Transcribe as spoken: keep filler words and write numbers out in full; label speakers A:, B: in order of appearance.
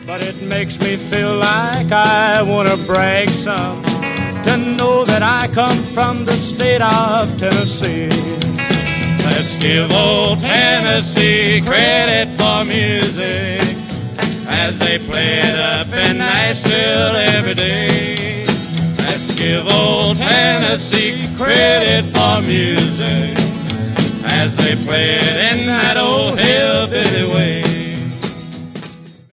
A: but it makes me feel like I want to brag some, to know that I come from the state of Tennessee. Let's give old Tennessee credit for music, as they play it up in Nashville every day. Let's give old Tennessee credit for music, as they play it in that old hill